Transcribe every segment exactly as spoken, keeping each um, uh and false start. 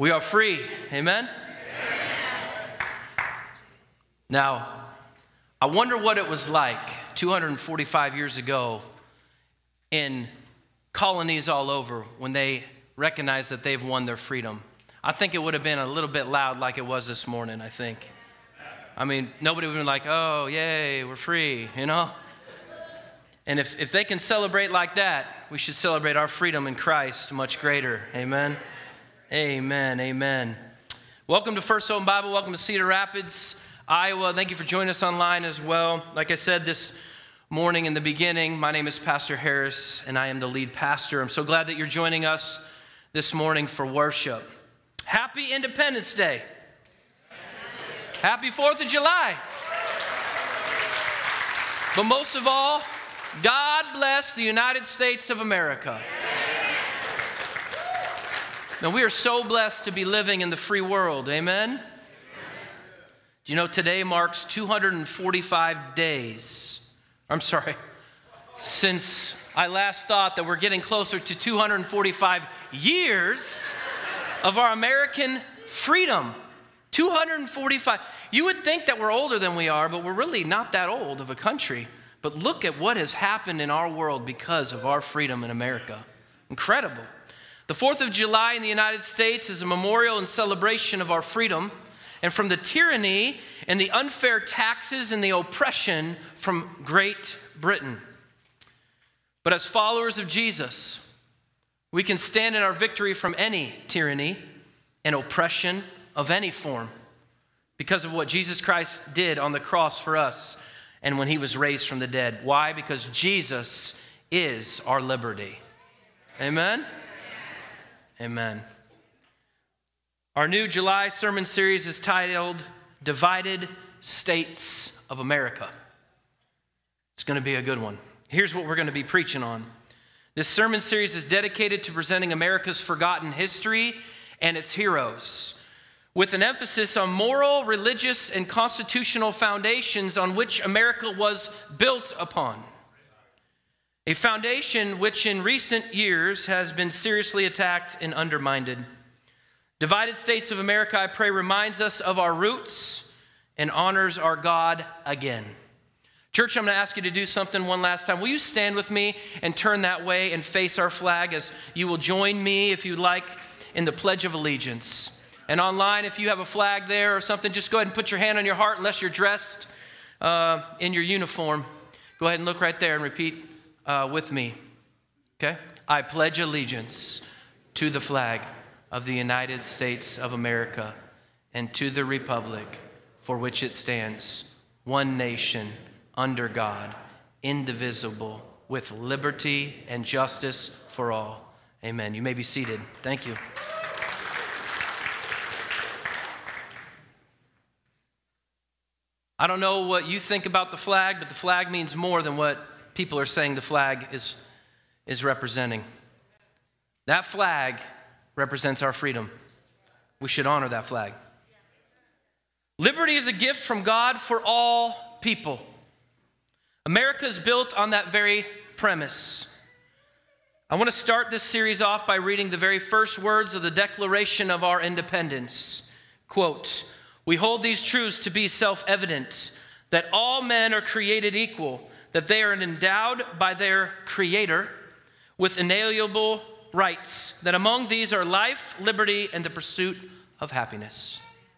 We are free. Amen? Amen? Now, I wonder what it was like two hundred forty-five years ago in colonies all over when they recognized that they've won their freedom. I think it would have been a little bit loud like it was this morning, I think. I mean, nobody would have been like, oh, yay, we're free, you know? And if, if they can celebrate like that, we should celebrate our freedom in Christ much greater. Amen? Amen, amen. Welcome to First Hope Bible. Welcome to Cedar Rapids, Iowa. Thank you for joining us online as well. Like I said this morning in the beginning, my name is Pastor Harris, and I am the lead pastor. I'm so glad that you're joining us this morning for worship. Happy Independence Day. Happy fourth of July. But most of all, God bless the United States of America. Now, we are so blessed to be living in the free world. Amen? Do you know today marks two hundred forty-five days? I'm sorry. Since I last thought that we're getting closer to two hundred forty-five years of our American freedom. two hundred forty-five. You would think that we're older than we are, but we're really not that old of a country. But look at what has happened in our world because of our freedom in America. Incredible. The fourth of July in the United States is a memorial and celebration of our freedom and from the tyranny and the unfair taxes and the oppression from Great Britain. But as followers of Jesus, we can stand in our victory from any tyranny and oppression of any form because of what Jesus Christ did on the cross for us and when he was raised from the dead. Why? Because Jesus is our liberty. Amen? Amen. Our new July sermon series is titled Divided States of America. It's going to be a good one. Here's what we're going to be preaching on. This sermon series is dedicated to presenting America's forgotten history and its heroes, with an emphasis on moral, religious, and constitutional foundations on which America was built upon. A foundation which in recent years has been seriously attacked and undermined. Divided States of America, I pray, reminds us of our roots and honors our God again. Church, I'm going to ask you to do something one last time. Will you stand with me and turn that way and face our flag as you will join me, if you'd like, in the Pledge of Allegiance. And online, if you have a flag there or something, just go ahead and put your hand on your heart unless you're dressed uh, in your uniform. Go ahead and look right there and repeat uh, with me. Okay? I pledge allegiance to the flag of the United States of America and to the republic for which it stands, one nation, under God, indivisible, with liberty and justice for all. Amen. You may be seated. Thank you. I don't know what you think about the flag, but the flag means more than what people are saying the flag is, is representing. That flag represents our freedom. We should honor that flag. Liberty is a gift from God for all people. America is built on that very premise. I want to start this series off by reading the very first words of the Declaration of our Independence. Quote, "We hold these truths to be self-evident, that all men are created equal, that they are endowed by their Creator with inalienable rights, that among these are life, liberty, and the pursuit of happiness."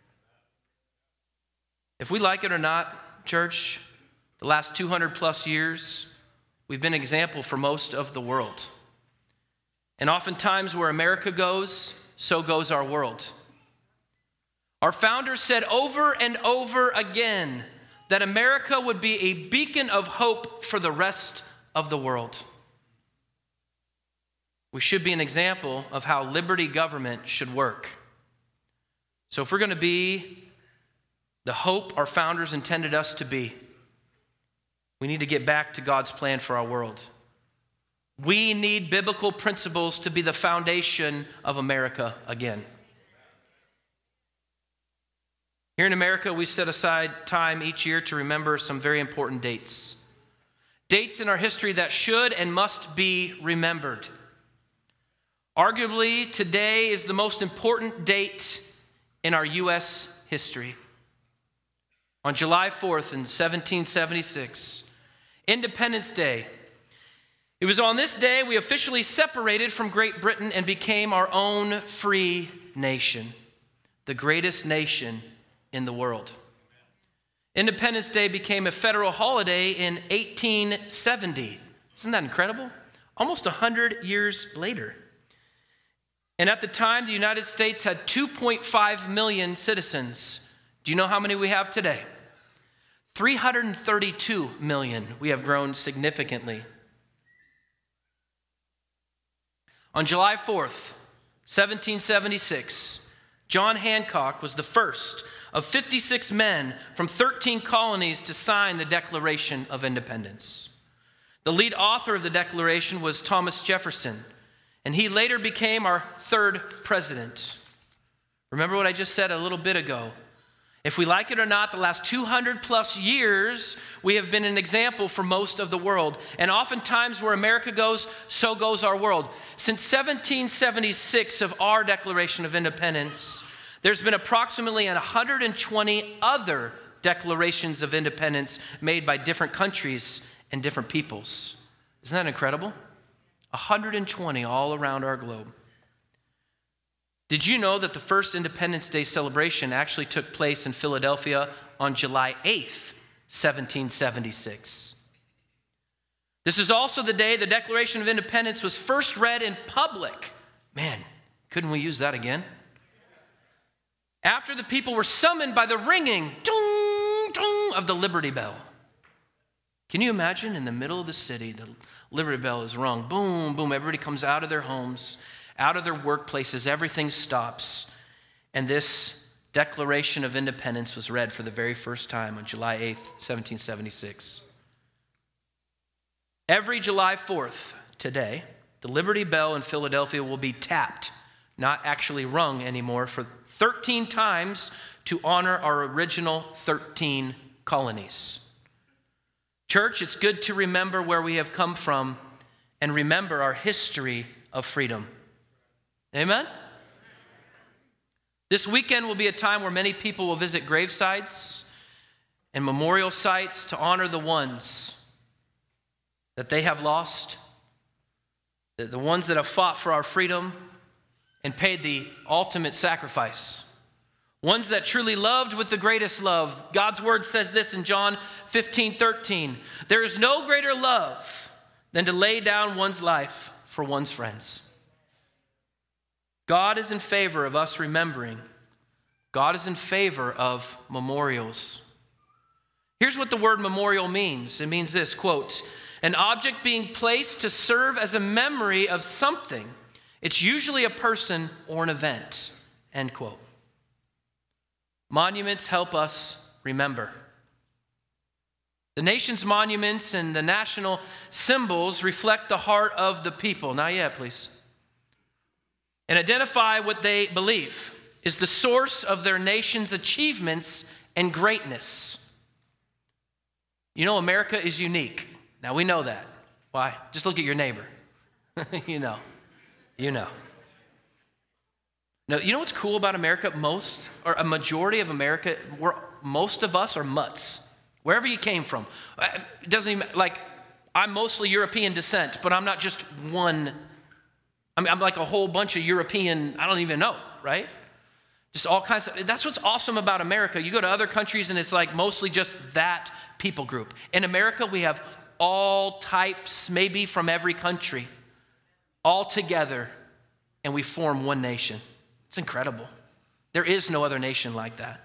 If we like it or not, church, the last two hundred plus years, we've been an example for most of the world. And oftentimes where America goes, so goes our world. Our founders said over and over again that America would be a beacon of hope for the rest of the world. We should be an example of how liberty government should work. So if we're going to be the hope our founders intended us to be, we need to get back to God's plan for our world. We need biblical principles to be the foundation of America again. Here in America, we set aside time each year to remember some very important dates. Dates in our history that should and must be remembered. Arguably, today is the most important date in our U S history. On July fourth in seventeen seventy-six, Independence Day. It was on this day we officially separated from Great Britain and became our own free nation, the greatest nation in the world. Independence Day became a federal holiday in eighteen seventy. Isn't that incredible? Almost one hundred years later. And at the time, the United States had two point five million citizens. Do you know how many we have today? three hundred thirty-two million. We have grown significantly. On July fourth, seventeen seventy-six, John Hancock was the first of fifty-six men from thirteen colonies to sign the Declaration of Independence. The lead author of the Declaration was Thomas Jefferson, and he later became our third president. Remember what I just said a little bit ago? If we like it or not, the last two hundred plus years, we have been an example for most of the world. And oftentimes where America goes, so goes our world. Since seventeen seventy-six of our Declaration of Independence, there's been approximately one hundred twenty other declarations of independence made by different countries and different peoples. Isn't that incredible? one hundred twenty all around our globe. Did you know that the first Independence Day celebration actually took place in Philadelphia on July eighth, seventeen seventy-six? This is also the day the Declaration of Independence was first read in public. Man, couldn't we use that again? After the people were summoned by the ringing ding, ding, of the Liberty Bell. Can you imagine in the middle of the city, the Liberty Bell is rung, boom, boom, everybody comes out of their homes, out of their workplaces, everything stops. And this Declaration of Independence was read for the very first time on July eighth, seventeen seventy-six. Every July fourth today, the Liberty Bell in Philadelphia will be tapped, not actually rung anymore, for thirteen times to honor our original thirteen colonies. Church, it's good to remember where we have come from and remember our history of freedom. Amen? This weekend will be a time where many people will visit gravesites and memorial sites to honor the ones that they have lost, the ones that have fought for our freedom and paid the ultimate sacrifice. Ones that truly loved with the greatest love. God's word says this in John fifteen thirteen. There is no greater love than to lay down one's life for one's friends. God is in favor of us remembering. God is in favor of memorials. Here's what the word memorial means. It means this, quote, an object being placed to serve as a memory of something. It's usually a person or an event, end quote. Monuments help us remember. The nation's monuments and the national symbols reflect the heart of the people. Not yet, please. And identify what they believe is the source of their nation's achievements and greatness. You know, America is unique. Now, we know that. Why? Just look at your neighbor. you know. You know. No, you know what's cool about America? Most, or a majority of America, we're, most of us are mutts. Wherever you came from. It doesn't even, like, I'm mostly European descent, but I'm not just one. I mean, I'm like a whole bunch of European, I don't even know, right? Just all kinds of, that's what's awesome about America. You go to other countries and it's like mostly just that people group. In America, we have all types, maybe from every country, all together, and we form one nation. It's incredible. There is no other nation like that.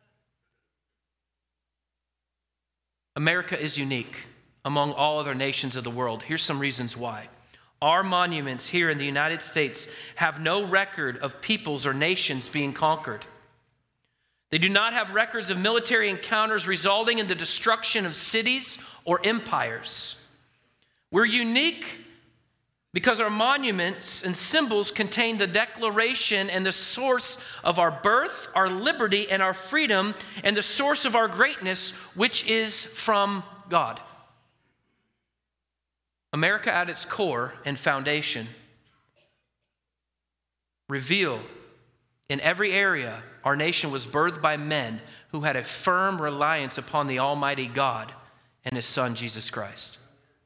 America is unique among all other nations of the world. Here's some reasons why. Our monuments here in the United States have no record of peoples or nations being conquered. They do not have records of military encounters resulting in the destruction of cities or empires. We're unique because our monuments and symbols contain the declaration and the source of our birth, our liberty, and our freedom, and the source of our greatness, which is from God. America at its core and foundation reveal in every area our nation was birthed by men who had a firm reliance upon the Almighty God and His Son, Jesus Christ.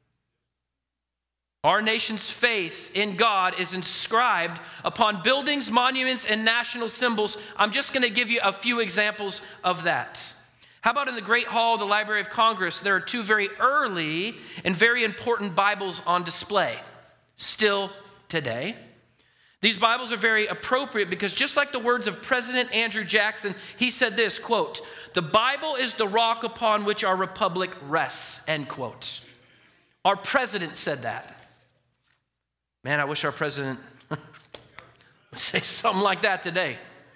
Our nation's faith in God is inscribed upon buildings, monuments, and national symbols. I'm just going to give you a few examples of that. How about in the Great Hall of the Library of Congress, there are two very early and very important Bibles on display, still today. These Bibles are very appropriate because just like the words of President Andrew Jackson, he said this, quote, "The Bible is the rock upon which our republic rests," end quote. Our president said that. Man, I wish our president would say something like that today.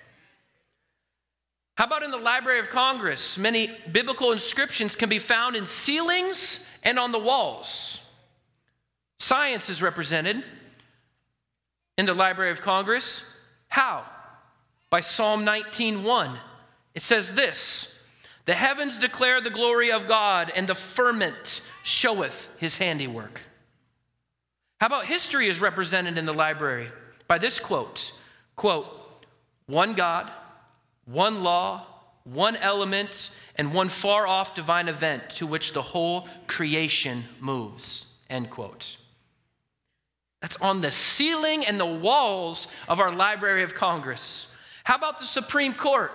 How about in the Library of Congress? Many biblical inscriptions can be found in ceilings and on the walls. Science is represented in the Library of Congress. How? By Psalm nineteen one. It says this, "The heavens declare the glory of God, and the firmament showeth His handiwork." How about history is represented in the library by this quote, quote, "One God, one law, one element, and one far-off divine event to which the whole creation moves," end quote. That's on the ceiling and the walls of our Library of Congress. How about the Supreme Court?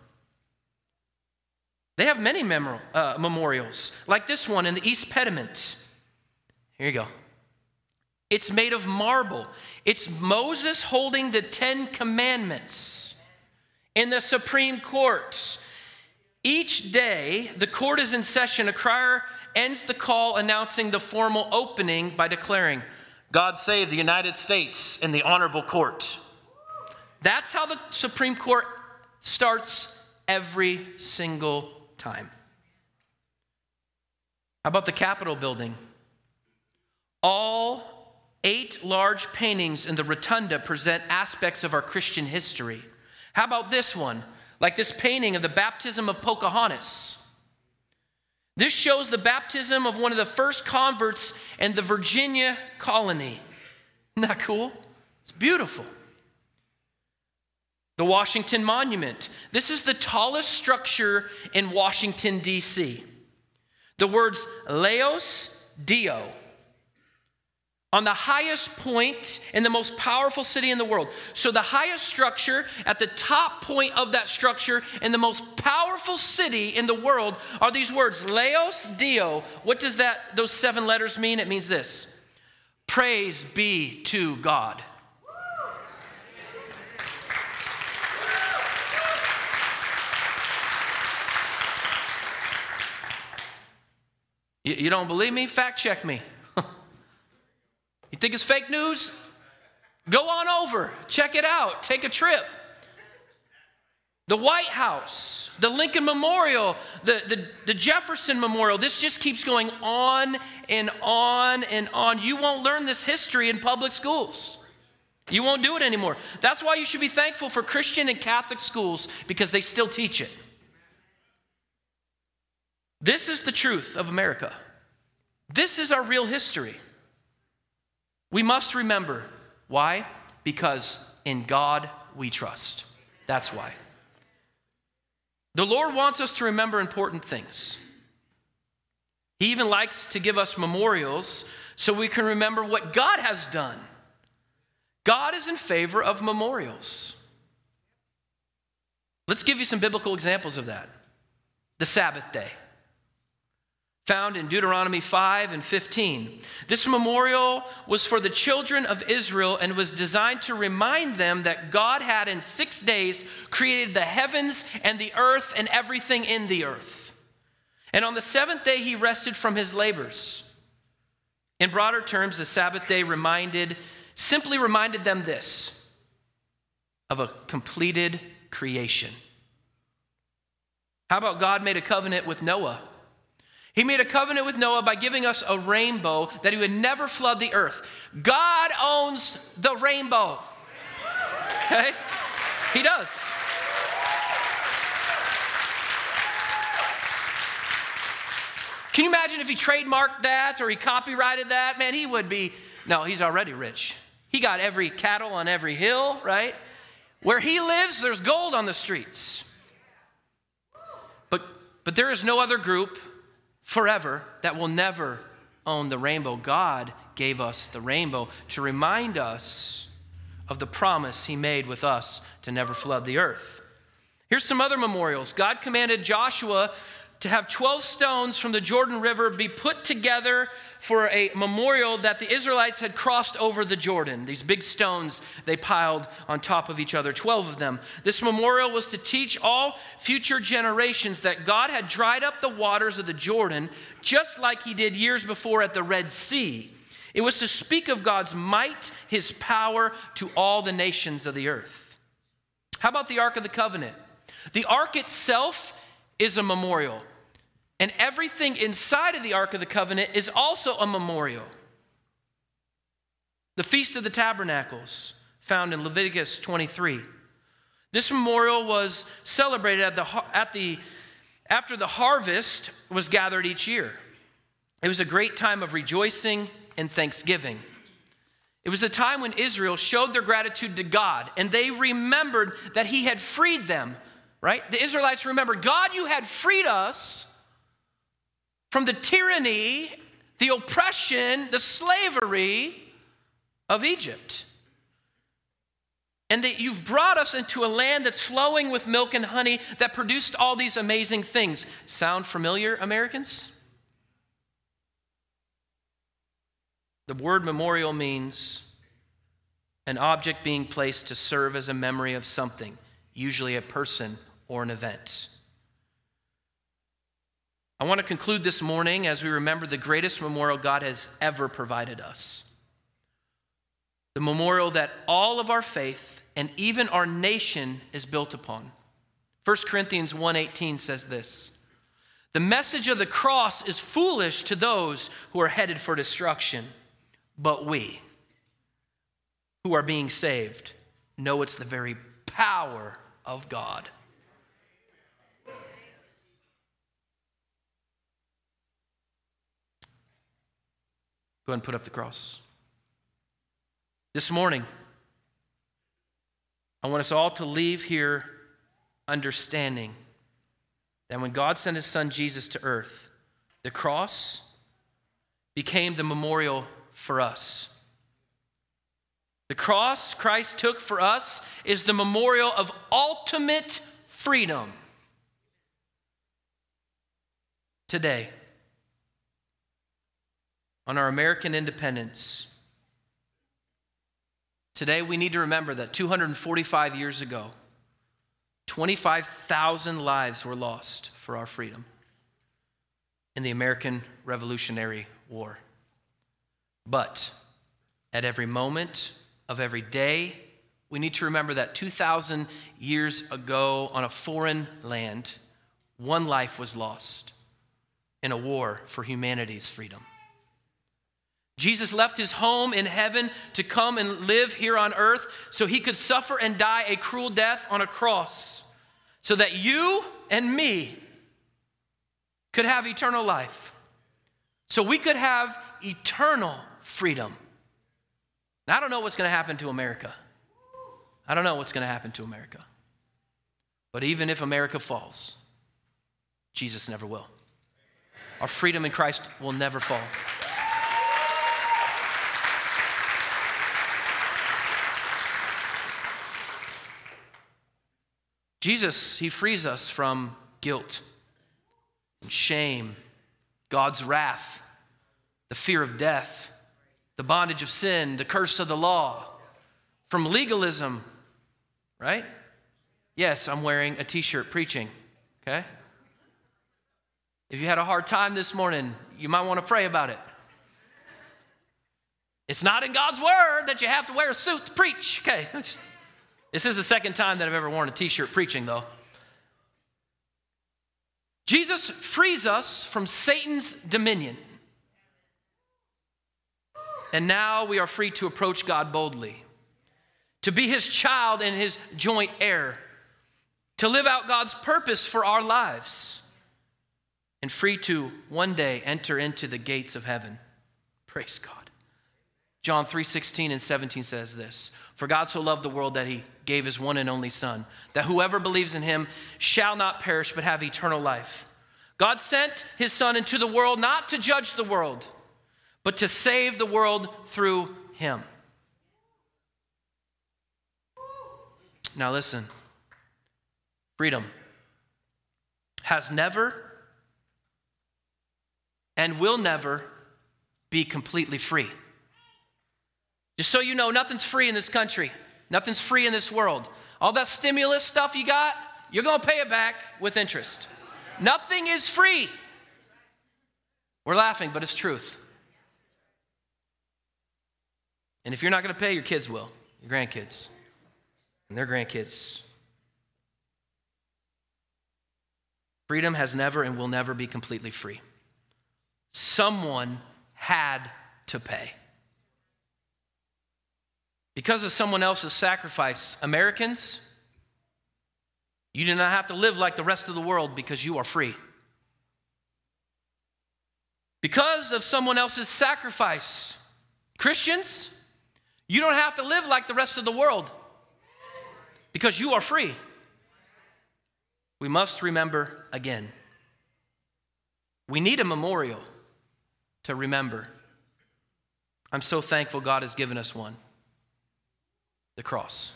They have many memor- uh, memorials, like this one in the East Pediment. Here you go. It's made of marble. It's Moses holding the Ten Commandments in the Supreme Court. Each day, the court is in session. A crier ends the call announcing the formal opening by declaring, "God save the United States and the honorable court." That's how the Supreme Court starts every single time. How about the Capitol building? All eight large paintings in the rotunda present aspects of our Christian history. How about this one? Like this painting of the baptism of Pocahontas. This shows the baptism of one of the first converts in the Virginia colony. Isn't that cool? It's beautiful. The Washington Monument. This is the tallest structure in Washington, D C. The words Laos Dio, on the highest point in the most powerful city in the world. So the highest structure, at the top point of that structure in the most powerful city in the world are these words, Laos Dio. What does that, those seven letters mean? It means this: praise be to God. You, you don't believe me? Fact check me. You think it's fake news? Go on over, check it out, take a trip. The White House, the Lincoln Memorial, the, the, the Jefferson Memorial, this just keeps going on and on and on. You won't learn this history in public schools. You won't do it anymore. That's why you should be thankful for Christian and Catholic schools, because they still teach it. This is the truth of America. This is our real history. We must remember. Why? Because in God we trust. That's why. The Lord wants us to remember important things. He even likes to give us memorials so we can remember what God has done. God is in favor of memorials. Let's give you some biblical examples of that. The Sabbath day, found in Deuteronomy five and fifteen. This memorial was for the children of Israel and was designed to remind them that God had in six days created the heavens and the earth and everything in the earth. And on the seventh day he rested from his labors. In broader terms, the Sabbath day reminded, simply reminded them this, of a completed creation. How about God made a covenant with Noah? He made a covenant with Noah by giving us a rainbow that he would never flood the earth. God owns the rainbow. Okay? He does. Can you imagine if he trademarked that or he copyrighted that? Man, he would be, no, he's already rich. He got every cattle on every hill, right? Where he lives, there's gold on the streets. But, but there is no other group forever that will never own the rainbow. God gave us the rainbow to remind us of the promise he made with us to never flood the earth. Here's some other memorials. God commanded Joshua to have twelve stones from the Jordan River be put together for a memorial that the Israelites had crossed over the Jordan. These big stones they piled on top of each other, twelve of them. This memorial was to teach all future generations that God had dried up the waters of the Jordan just like he did years before at the Red Sea. It was to speak of God's might, his power to all the nations of the earth. How about the Ark of the Covenant? The Ark itself is a memorial. And everything inside of the Ark of the Covenant is also a memorial. The Feast of the Tabernacles, found in Leviticus twenty-three. This memorial was celebrated at the, at the, after the harvest was gathered each year. It was a great time of rejoicing and thanksgiving. It was a time when Israel showed their gratitude to God, and they remembered that he had freed them. Right? The Israelites remembered, God, you had freed us from the tyranny, the oppression, the slavery of Egypt. And that you've brought us into a land that's flowing with milk and honey that produced all these amazing things. Sound familiar, Americans? The word memorial means an object being placed to serve as a memory of something, usually a person or an event. I want to conclude this morning as we remember the greatest memorial God has ever provided us. The memorial that all of our faith and even our nation is built upon. First Corinthians one eighteen says this: the message of the cross is foolish to those who are headed for destruction, but we, who are being saved, know it's the very power of God. Go ahead and put up the cross. This morning, I want us all to leave here understanding that when God sent his son Jesus to earth, the cross became the memorial for us. The cross Christ took for us is the memorial of ultimate freedom. Today, on our American independence, today we need to remember that two hundred forty-five years ago, twenty-five thousand lives were lost for our freedom in the American Revolutionary War. But at every moment of every day, we need to remember that two thousand years ago on a foreign land, one life was lost in a war for humanity's freedom. Jesus left his home in heaven to come and live here on earth so he could suffer and die a cruel death on a cross so that you and me could have eternal life, so we could have eternal freedom. Now, I don't know what's going to happen to America. I don't know what's going to happen to America. But even if America falls, Jesus never will. Our freedom in Christ will never fall. Jesus, he frees us from guilt and shame, God's wrath, the fear of death, the bondage of sin, the curse of the law, from legalism, right? Yes, I'm wearing a t-shirt preaching, okay? If you had a hard time this morning, you might want to pray about it. It's not in God's word that you have to wear a suit to preach, okay? This is the second time that I've ever worn a t-shirt preaching, though. Jesus frees us from Satan's dominion. And now we are free to approach God boldly, to be his child and his joint heir, to live out God's purpose for our lives, and free to one day enter into the gates of heaven. Praise God. John three sixteen and seventeen says this, "For God so loved the world that he gave his one and only Son, that whoever believes in him shall not perish but have eternal life. God sent his Son into the world not to judge the world, but to save the world through him." Now listen, freedom has never and will never be completely free. Just so you know, nothing's free in this country. Nothing's free in this world. All that stimulus stuff you got, you're going to pay it back with interest. Nothing is free. We're laughing, but it's truth. And if you're not going to pay, your kids will, your grandkids, and their grandkids. Freedom has never and will never be completely free. Someone had to pay. Because of someone else's sacrifice, Americans, you do not have to live like the rest of the world because you are free. Because of someone else's sacrifice, Christians, you don't have to live like the rest of the world because you are free. We must remember again. We need a memorial to remember. I'm so thankful God has given us one. The cross.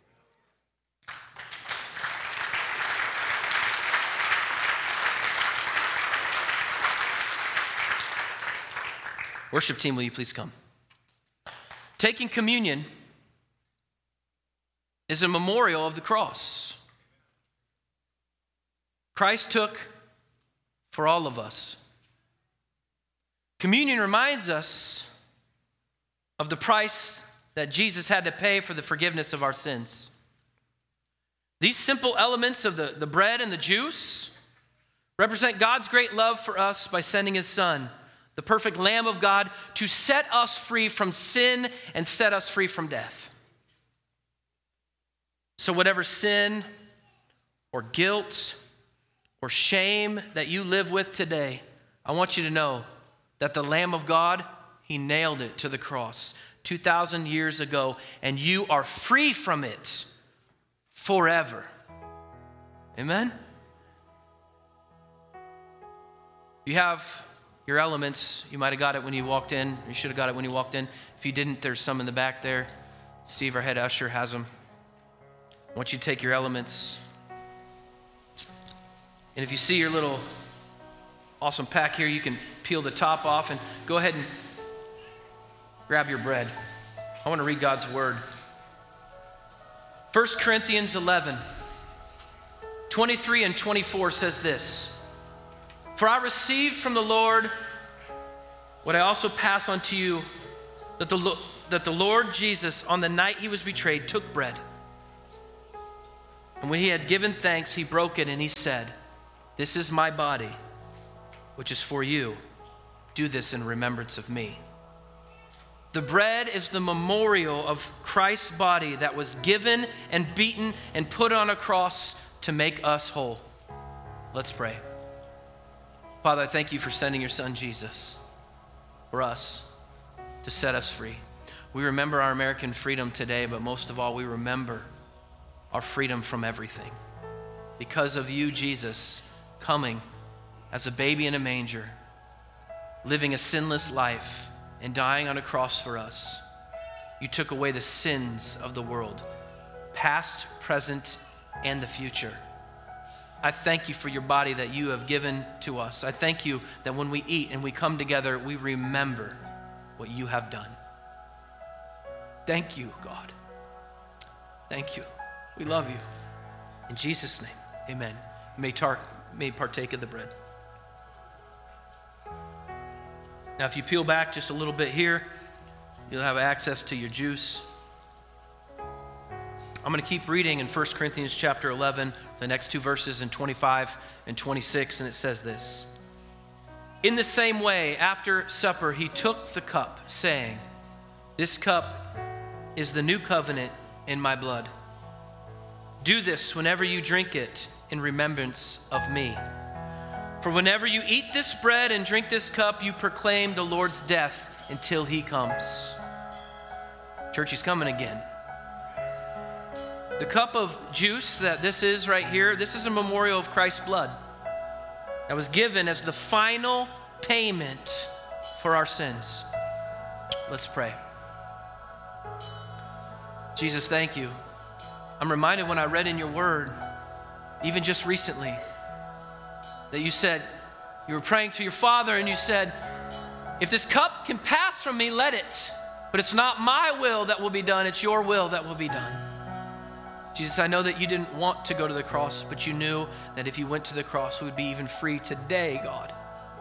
Worship team, will you please come? Taking communion is a memorial of the cross. Christ took for all of us. Communion reminds us of the price that Jesus had to pay for the forgiveness of our sins. These simple elements of the, the bread and the juice represent God's great love for us by sending his Son, the perfect Lamb of God, to set us free from sin and set us free from death. So whatever sin or guilt or shame that you live with today, I want you to know that the Lamb of God, he nailed it to the cross two thousand years ago, and you are free from it forever. Amen? You have your elements. You might have got it when you walked in. You should have got it when you walked in. If you didn't, there's some in the back there. Steve, our head usher, has them. I want you to take your elements. And if you see your little awesome pack here, you can peel the top off and go ahead and grab your bread. I want to read God's word. First Corinthians eleven, twenty-three and twenty-four says this, "For I received from the Lord what I also pass on to you, that the, that the Lord Jesus, on the night he was betrayed, took bread. And when he had given thanks, he broke it and he said, 'This is my body, which is for you. Do this in remembrance of me.'" The bread is the memorial of Christ's body that was given and beaten and put on a cross to make us whole. Let's pray. Father, I thank you for sending your Son Jesus for us to set us free. We remember our American freedom today, but most of all, we remember our freedom from everything. Because of you, Jesus, coming as a baby in a manger, living a sinless life, and dying on a cross for us, you took away the sins of the world, past, present, and the future. I thank you for your body that you have given to us. I thank you that when we eat and we come together, we remember what you have done. Thank you, God. Thank you. We love you. In Jesus' name, amen. May, tar- may partake of the bread. Now, if you peel back just a little bit here, you'll have access to your juice. I'm going to keep reading in First Corinthians chapter eleven, the next two verses in twenty-five and twenty-six, and it says this. "In the same way, after supper, he took the cup, saying, 'This cup is the new covenant in my blood. Do this whenever you drink it in remembrance of me. For whenever you eat this bread and drink this cup, you proclaim the Lord's death until he comes.'" Church, he's coming again. The cup of juice that this is right here, this is a memorial of Christ's blood that was given as the final payment for our sins. Let's pray. Jesus, thank you. I'm reminded when I read in your word, even just recently, that you said, you were praying to your Father and you said, if this cup can pass from me, let it. But it's not my will that will be done, it's your will that will be done. Jesus, I know that you didn't want to go to the cross, but you knew that if you went to the cross, we would be even free today, God.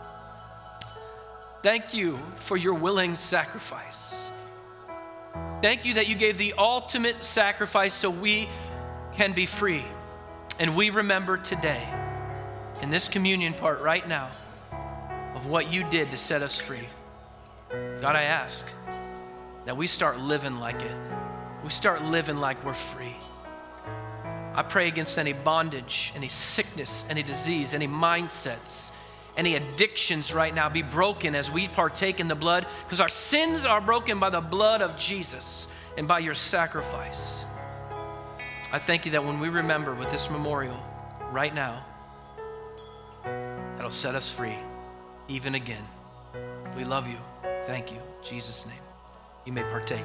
Thank you for your willing sacrifice. Thank you that you gave the ultimate sacrifice so we can be free. And we remember today, in this communion part right now, of what you did to set us free. God, I ask that we start living like it. We start living like we're free. I pray against any bondage, any sickness, any disease, any mindsets, any addictions right now be broken as we partake in the blood, because our sins are broken by the blood of Jesus and by your sacrifice. I thank you that when we remember with this memorial right now, that'll set us free even again. We love you. Thank you. In Jesus' name. You may partake.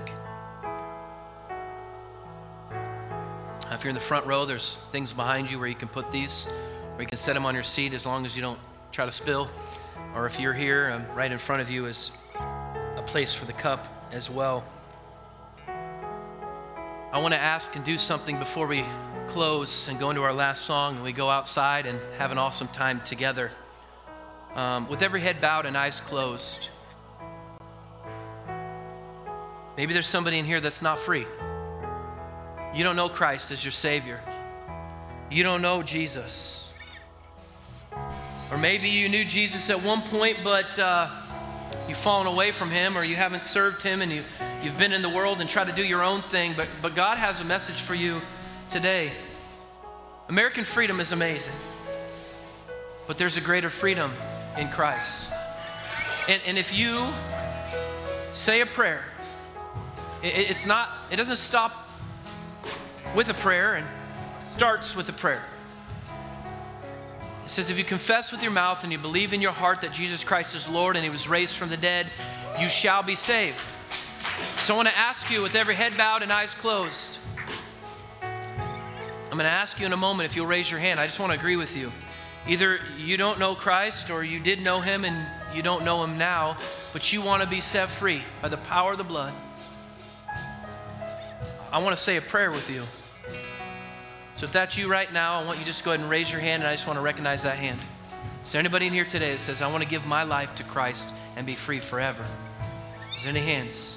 If you're in the front row, there's things behind you where you can put these, or you can set them on your seat as long as you don't try to spill. Or if you're here, um, right in front of you is a place for the cup as well. I want to ask and do something before we close and go into our last song and we go outside and have an awesome time together. Um, with every head bowed and eyes closed. Maybe there's somebody in here that's not free. You don't know Christ as your Savior. You don't know Jesus. Or maybe you knew Jesus at one point, but uh, you've fallen away from him, or you haven't served him, and you, you've been in the world and tried to do your own thing. But, but God has a message for you today. American freedom is amazing, but there's a greater freedom in Christ. And, and if you say a prayer, it, it's not, it doesn't stop with a prayer and starts with a prayer. It says, if you confess with your mouth and you believe in your heart that Jesus Christ is Lord and he was raised from the dead, you shall be saved. So I want to ask you, with every head bowed and eyes closed, I'm going to ask you in a moment if you'll raise your hand. I just want to agree with you. Either you don't know Christ, or you did know him and you don't know him now, but you want to be set free by the power of the blood. I want to say a prayer with you. So if that's you right now, I want you to just go ahead and raise your hand, and I just want to recognize that hand. Is there anybody in here today that says, I want to give my life to Christ and be free forever? Is there any hands?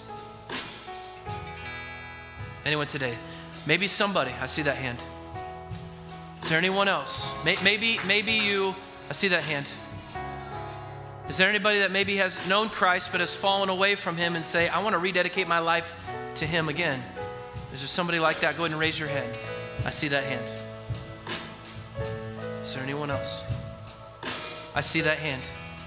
Anyone today? Maybe somebody. I see that hand. Is there anyone else? Maybe, maybe you, I see that hand. Is there anybody that maybe has known Christ but has fallen away from him and say, I want to rededicate my life to him again? Is there somebody like that? Go ahead and raise your hand. I see that hand. Is there anyone else? I see that hand.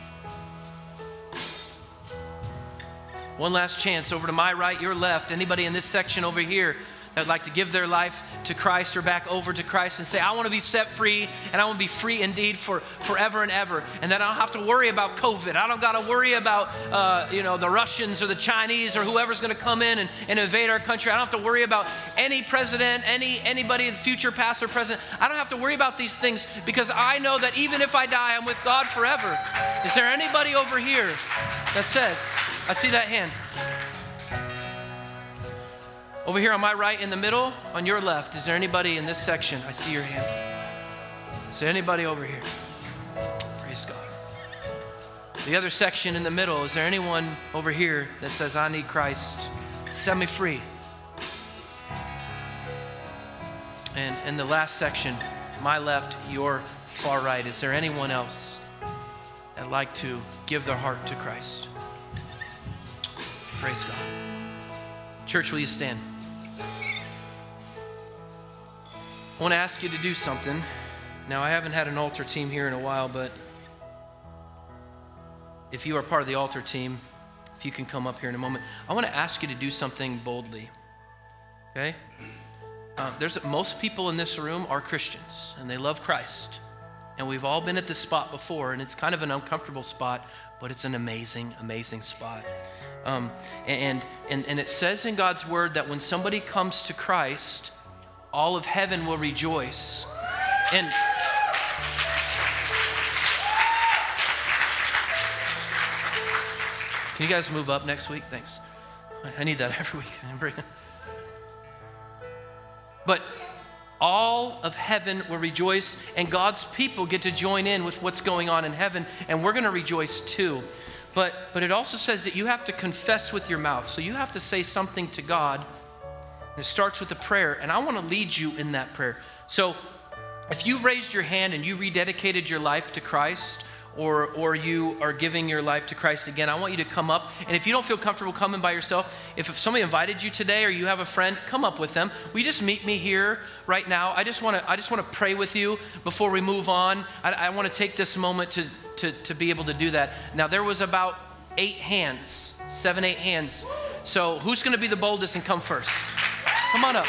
One last chance over to my right, your left. Anybody in this section over here that would like to give their life to Christ or back over to Christ and say, I want to be set free, and I want to be free indeed for forever and ever. And that I don't have to worry about COVID. I don't got to worry about, uh, you know, the Russians or the Chinese or whoever's going to come in and, and invade our country. I don't have to worry about any president, any anybody in the future, past or present. I don't have to worry about these things because I know that even if I die, I'm with God forever. Is there anybody over here that says, I see that hand. Over here on my right, in the middle, on your left, is there anybody in this section? I see your hand. Is there anybody over here? Praise God. The other section in the middle, is there anyone over here that says, I need Christ? Set me free. And in the last section, my left, your far right, is there anyone else that'd like to give their heart to Christ? Praise God. Church, will you stand? I want to ask you to do something. Now, I haven't had an altar team here in a while, but if you are part of the altar team, if you can come up here in a moment, I want to ask you to do something boldly, okay? Uh, there's most people in this room are Christians, and they love Christ. And we've all been at this spot before, and it's kind of an uncomfortable spot, but it's an amazing, amazing spot. Um, and, and, and it says in God's word that when somebody comes to Christ, all of heaven will rejoice. And can you guys move up next week? Thanks. I need that every week. But all of heaven will rejoice, and God's people get to join in with what's going on in heaven, and we're going to rejoice too. But, but it also says that you have to confess with your mouth. So you have to say something to God, and it starts with a prayer, and I want to lead you in that prayer. So if you raised your hand and you rededicated your life to Christ, or or you are giving your life to Christ again, I want you to come up. And if you don't feel comfortable coming by yourself, if, if somebody invited you today or you have a friend, come up with them. Will you just meet me here right now? I just want to I just want to pray with you before we move on. I, I want to take this moment to, to, to be able to do that. Now, there was about eight hands, seven, eight hands. So who's going to be the boldest and come first? Come on up.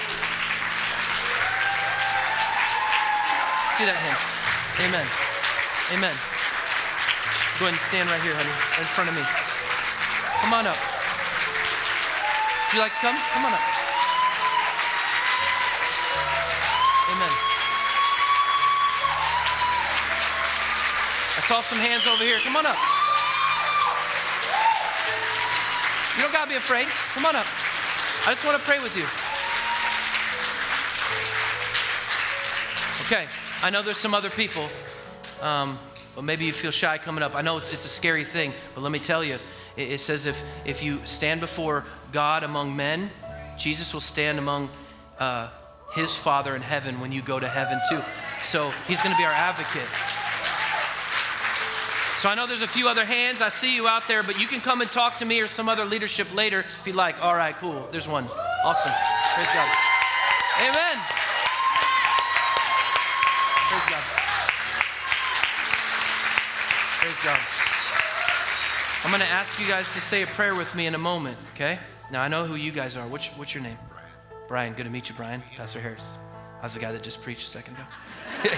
See that hand? Amen. Amen. Go ahead and stand right here, honey, right in front of me. Come on up. Would you like to come? Come on up. Amen. I saw some hands over here. Come on up. You don't got to be afraid. Come on up. I just want to pray with you. Okay. I know there's some other people. Um, But maybe you feel shy coming up. I know it's, it's a scary thing, but let me tell you, it, it says if, if you stand before God among men, Jesus will stand among uh, his Father in heaven when you go to heaven too. So he's going to be our advocate. So I know there's a few other hands. I see you out there, but you can come and talk to me or some other leadership later if you'd like. All right, cool. There's one. Awesome. Praise God. Amen. Praise God. Praise God. I'm going to ask you guys to say a prayer with me in a moment, okay? Now, I know who you guys are. What's, what's your name? Brian. Brian. Good to meet you, Brian. Pastor Harris. I was the guy that just preached a second ago.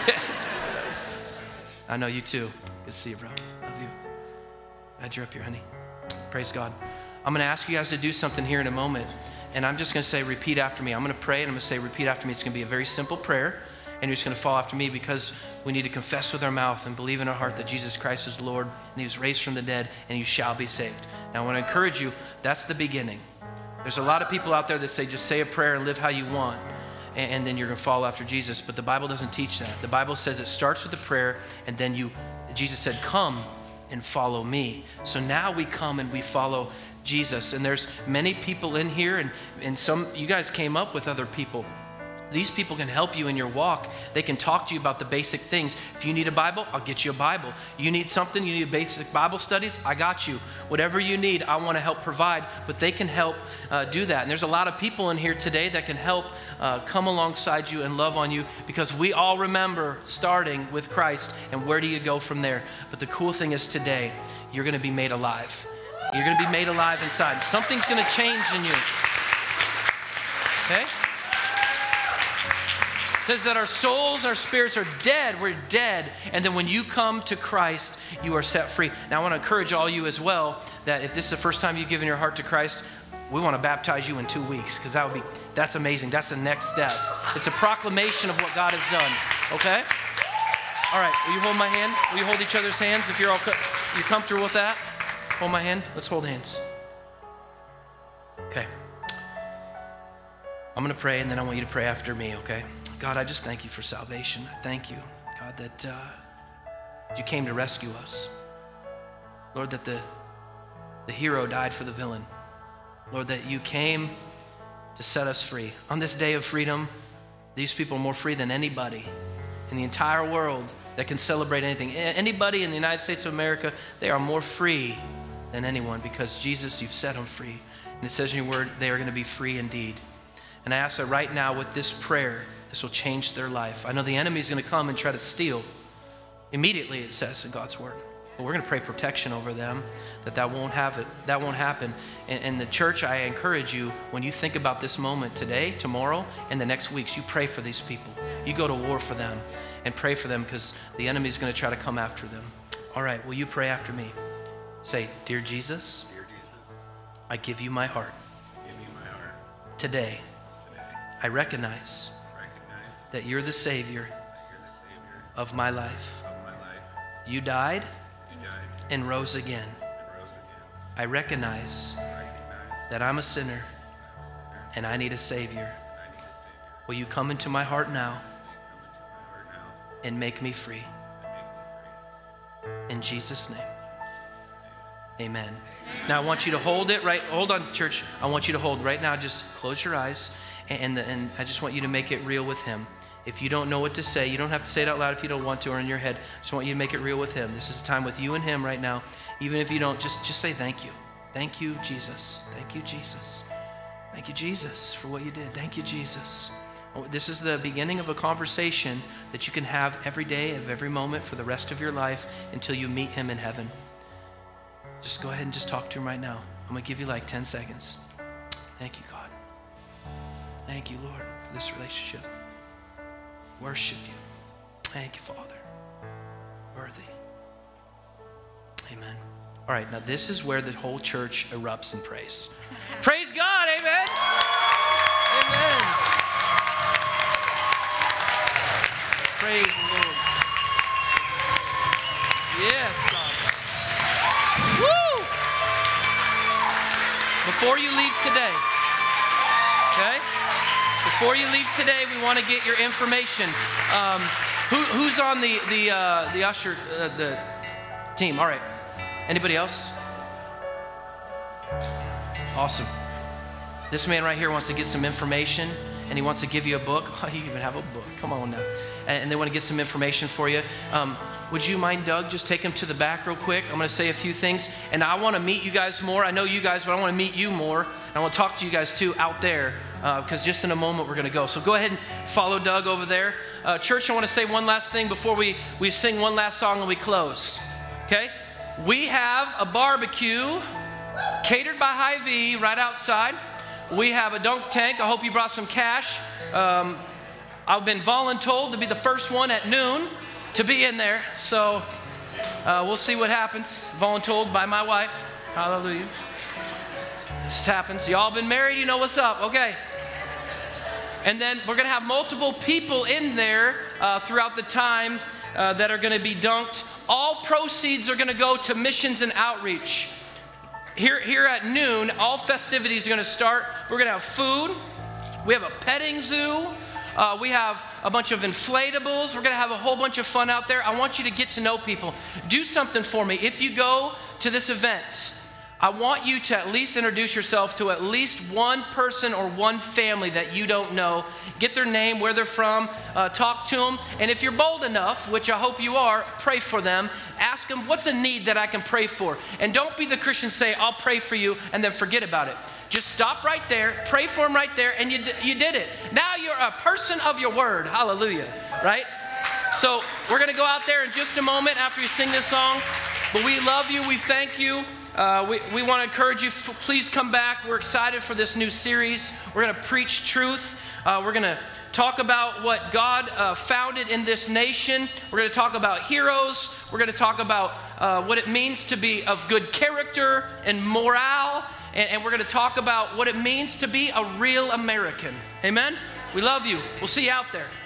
I know you too. Good to see you, bro. Love you. Glad you're up here, honey. Praise God. I'm going to ask you guys to do something here in a moment, and I'm just going to say, repeat after me. I'm going to pray, and I'm going to say, repeat after me. It's going to be a very simple prayer. And you're just going to follow after me because we need to confess with our mouth and believe in our heart that Jesus Christ is Lord and he was raised from the dead and you shall be saved. Now I want to encourage you, that's the beginning. There's a lot of people out there that say just say a prayer and live how you want and, and then you're going to follow after Jesus. But the Bible doesn't teach that. The Bible says it starts with a prayer and then you, Jesus said, come and follow me. So now we come and we follow Jesus. And there's many people in here and, and some, you guys came up with other people. These people can help you in your walk. They can talk to you about the basic things. If you need a Bible, I'll get you a Bible. You need something, you need basic Bible studies, I got you. Whatever you need, I want to help provide, but they can help uh, do that. And there's a lot of people in here today that can help uh, come alongside you and love on you because we all remember starting with Christ and where do you go from there. But the cool thing is today, you're going to be made alive. You're going to be made alive inside. Something's going to change in you. Okay? It says that our souls, our spirits are dead. We're dead. And then when you come to Christ, you are set free. Now, I want to encourage all you as well that if this is the first time you've given your heart to Christ, we want to baptize you in two weeks because that would be, that's amazing. That's the next step. It's a proclamation of what God has done. Okay? All right. Will you hold my hand? Will you hold each other's hands if you're all co- you're comfortable with that? Hold my hand. Let's hold hands. Okay. I'm going to pray, and then I want you to pray after me, okay? God, I just thank you for salvation. I thank you, God, that uh, you came to rescue us. Lord, that the, the hero died for the villain. Lord, that you came to set us free. On this day of freedom, these people are more free than anybody in the entire world that can celebrate anything. Anybody in the United States of America, they are more free than anyone because, Jesus, you've set them free. And it says in your word, they are going to be free indeed. And I ask that right now with this prayer, this will change their life. I know the enemy is going to come and try to steal. Immediately, it says in God's word. but we're going to pray protection over them, that that won't have it, that won't happen. And, and the church, I encourage you, when you think about this moment today, tomorrow, and the next weeks, you pray for these people. You go to war for them and pray for them, because the enemy's going to try to come after them. All right, will you pray after me? Say, Dear Jesus, Dear Jesus, I give you my heart. give me my heart. Today, Today, I recognize recognize that you're the Savior that you're the Savior of my life. of my life. You died You died and rose again. and rose again. I recognize I recognize that I'm a sinner that I was a sinner and I need a Savior. and I need a Savior. Will you come into my heart now Will you come into my heart now and make me free? and make me free? In Jesus' name, amen. Now I want you to hold it right, hold on, church. I want you to hold right now, just close your eyes, and, and, the, and I just want you to make it real with him. If you don't know what to say, you don't have to say it out loud if you don't want to or in your head. I just want you to make it real with him. This is a time with you and him right now. Even if you don't, just, just say thank you. Thank you, Jesus. Thank you, Jesus. Thank you, Jesus, for what you did. Thank you, Jesus. Oh, this is the beginning of a conversation that you can have every day of every moment for the rest of your life until you meet him in heaven. Just go ahead and just talk to him right now. I'm going to give you like ten seconds. Thank you, God. Thank you, Lord, for this relationship. Worship you. Thank you, Father. Worthy. Amen. All right, now this is where the whole church erupts in praise. Praise God, amen. Amen. Praise the Lord. Yes, God. Woo! Before you leave today, okay? Before you leave today, we want to get your information. Um, who, who's on the the uh, the usher uh, the team? All right. Anybody else? Awesome. This man right here wants to get some information, and he wants to give you a book. Oh, you even have a book. Come on now. And, and they want to get some information for you. Um, would you mind, Doug, just take him to the back real quick? I'm going to say a few things, and I want to meet you guys more. I know you guys, but I want to meet you more. And I want to talk to you guys too out there, because uh, just in a moment we're going to go. So go ahead and follow Doug over there. Uh, church, I want to say one last thing before we, we sing one last song and we close. Okay? We have a barbecue catered by Hy-Vee right outside. We have a dunk tank. I hope you brought some cash. Um, I've been voluntold to be the first one at noon to be in there. So uh, we'll see what happens. Voluntold by my wife. Hallelujah. This happens. Y'all been married, you know what's up. Okay. And then we're going to have multiple people in there uh, throughout the time uh, that are going to be dunked. All proceeds are going to go to missions and outreach. Here, here at noon, all festivities are going to start. We're going to have food. We have a petting zoo. Uh, we have a bunch of inflatables. We're going to have a whole bunch of fun out there. I want you to get to know people. Do something for me. If you go to this event, I want you to at least introduce yourself to at least one person or one family that you don't know. Get their name, where they're from, uh, talk to them. And if you're bold enough, which I hope you are, pray for them. Ask them, what's a need that I can pray for? And don't be the Christian say, I'll pray for you, and then forget about it. Just stop right there, pray for them right there, and you, you did it. Now you're a person of your word. Hallelujah, right? So we're going to go out there in just a moment after you sing this song. But we love you. We thank you. Uh, we we want to encourage you, f- please come back. We're excited for this new series. We're going to preach truth. Uh, we're going to talk about what God uh, founded in this nation. We're going to talk about heroes. We're going to talk about uh, what it means to be of good character and morale. And, and we're going to talk about what it means to be a real American. Amen? We love you. We'll see you out there.